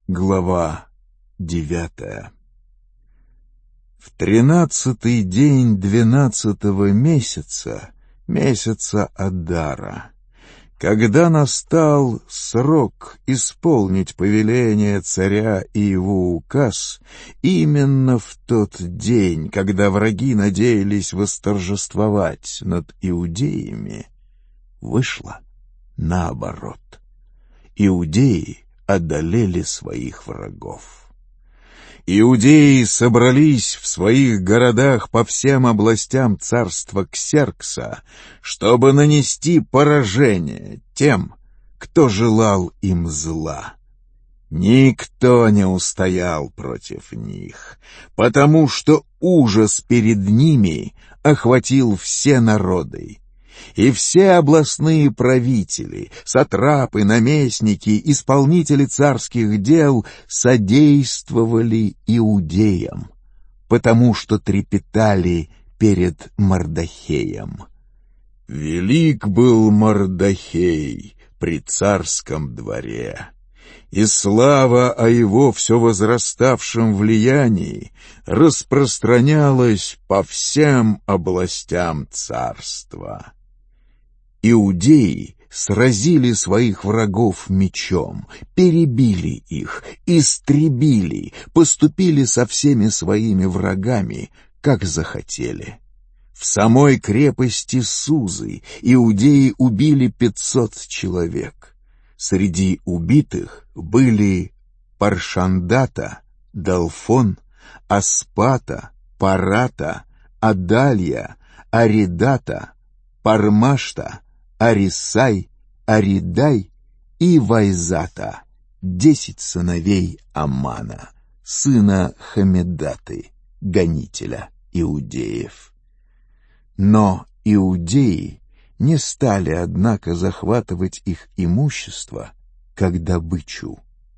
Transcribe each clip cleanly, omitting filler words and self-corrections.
Глава 9. В 13-й день 12-го месяца, месяца Адара, когда настал срок исполнить повеление царя и его указ, именно в тот день, когда враги надеялись восторжествовать над иудеями, вышло наоборот. Иудеи одолели своих врагов. Иудеи собрались в своих городах по всем областям царства Ксеркса, чтобы нанести поражение тем, кто желал им зла. Никто не устоял против них, потому что ужас перед ними охватил все народы. И все областные правители, сатрапы, наместники, исполнители царских дел содействовали иудеям, потому что трепетали перед Мордохеем. Велик был Мордохей при царском дворе, и слава о его все возраставшем влиянии распространялась по всем областям царства. Иудеи сразили своих врагов мечом, перебили их, истребили, поступили со всеми своими врагами, как захотели. В самой крепости Сузы иудеи убили 500 человек. Среди убитых были Паршандата, Далфон, Аспата, Парата, Адалья, Аридата, Пармашта, Арисай, Аридай и Вайзата, 10 сыновей Амана, сына Хамедаты, гонителя иудеев. Но иудеи не стали, однако, захватывать их имущество, как добычу.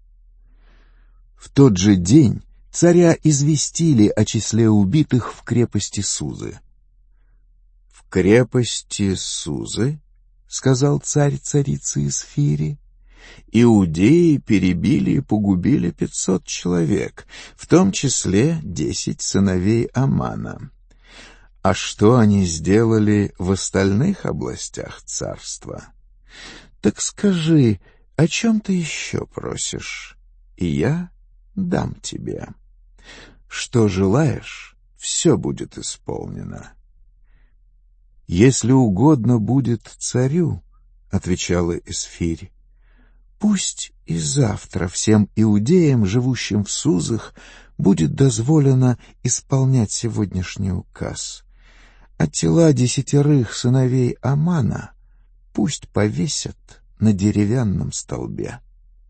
В тот же день царя известили о числе убитых в крепости Сузы. «В крепости Сузы, — сказал царь царице Исфири, — иудеи перебили и погубили 500 человек, в том числе 10 сыновей Амана. А что они сделали в остальных областях царства? Так скажи, о чем ты еще просишь, и я дам тебе. Что желаешь, все будет исполнено». «Если угодно будет царю, — отвечала Исфирь, — пусть и завтра всем иудеям, живущим в Сузах, будет дозволено исполнять сегодняшний указ, а тела 10 сыновей Амана пусть повесят на деревянном столбе».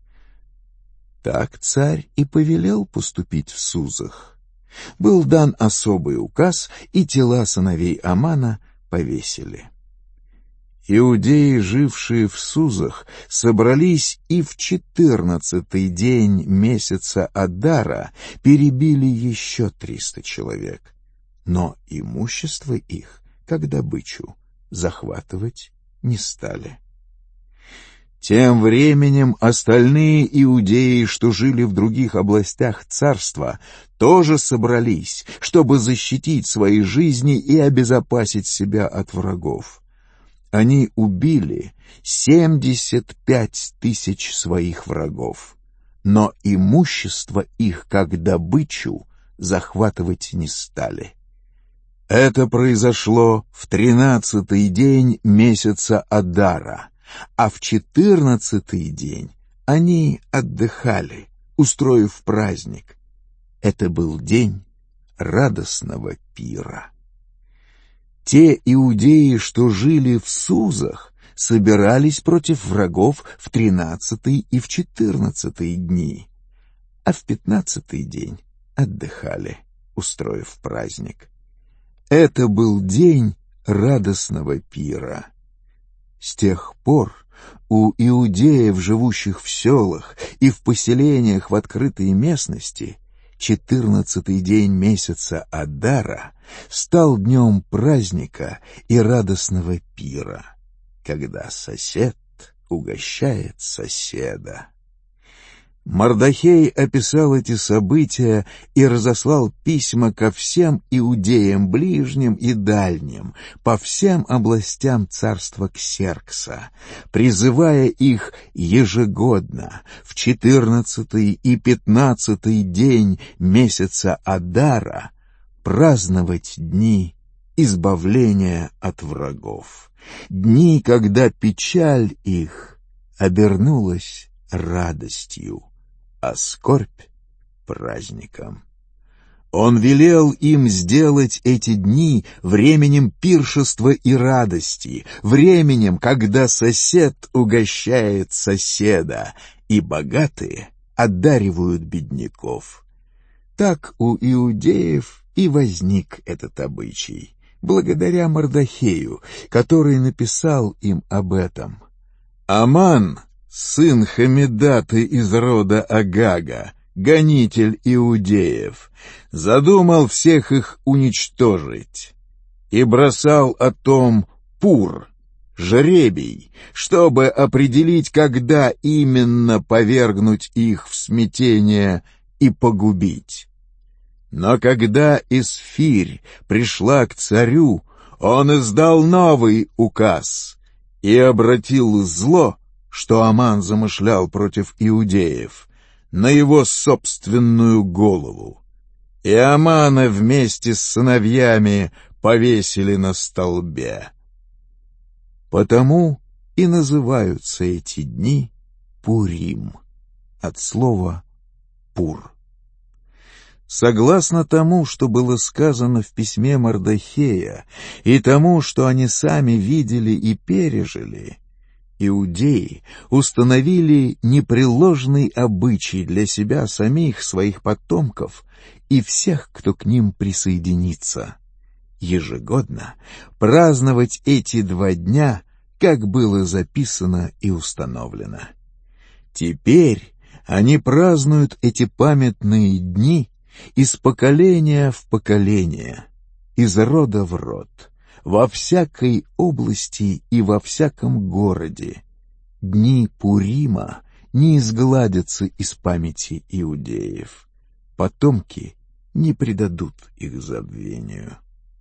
Так царь и повелел поступить в Сузах. Был дан особый указ, и тела сыновей Амана повесили. Иудеи, жившие в Сузах, собрались и в 14-й день месяца Адара перебили еще 300 человек, но имущество их, как добычу, захватывать не стали. Тем временем остальные иудеи, что жили в других областях царства, тоже собрались, чтобы защитить свои жизни и обезопасить себя от врагов. Они убили 75 тысяч своих врагов, но имущество их, как добычу, захватывать не стали. Это произошло в 13-й день месяца Адара, а в 14-й день они отдыхали, устроив праздник. Это был день радостного пира. Те иудеи, что жили в Сузах, собирались против врагов в 13-й и в 14-й дни, а в 15-й день отдыхали, устроив праздник. Это был день радостного пира. С тех пор у иудеев, живущих в селах и в поселениях в открытой местности, 14-й день месяца Адара стал днем праздника и радостного пира, когда сосед угощает соседа. Мардохей описал эти события и разослал письма ко всем иудеям ближним и дальним, по всем областям царства Ксеркса, призывая их ежегодно в 14-й и 15-й день месяца Адара праздновать дни избавления от врагов, дни, когда печаль их обернулась радостью, а скорбь — праздником. Он велел им сделать эти дни временем пиршества и радости, временем, когда сосед угощает соседа, и богатые одаривают бедняков. Так у иудеев и возник этот обычай, благодаря Мардохею, который написал им об этом. Аман, сын Хамедаты из рода Агага, гонитель иудеев, задумал всех их уничтожить и бросал о том пур, жребий, чтобы определить, когда именно повергнуть их в смятение и погубить. Но когда Исфирь пришла к царю, он издал новый указ и обратил зло, что Аман замышлял против иудеев, на его собственную голову. И Амана вместе с сыновьями повесили на столбе. Потому и называются эти дни Пурим, от слова «пур». Согласно тому, что было сказано в письме Мардохея, и тому, что они сами видели и пережили, иудеи установили непреложный обычай для себя самих, своих потомков и всех, кто к ним присоединится. Ежегодно праздновать эти 2 дня, как было записано и установлено. Теперь они празднуют эти памятные дни из поколения в поколение, из рода в род, во всякой области и во всяком городе. Дни Пурима не изгладятся из памяти иудеев. Потомки не предадут их забвению.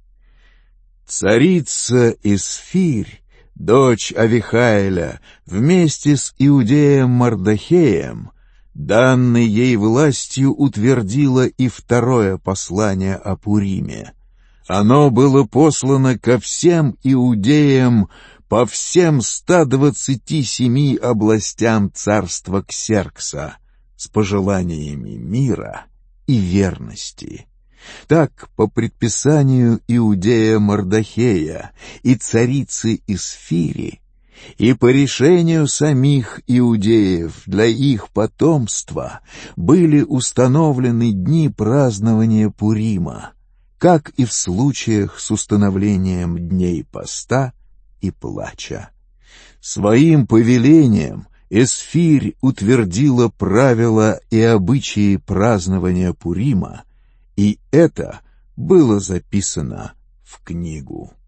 Царица Исфирь, дочь Авихаэля, вместе с иудеем Мардохеем, данной ей властью, утвердила и 2-е послание о Пуриме. Оно было послано ко всем иудеям по всем 127 областям царства Ксеркса с пожеланиями мира и верности. Так, по предписанию иудея Мардохея и царицы Исфири, и по решению самих иудеев для их потомства были установлены дни празднования Пурима, как и в случаях с установлением дней поста и плача. Своим повелением Исфирь утвердила правила и обычаи празднования Пурима, и это было записано в книгу.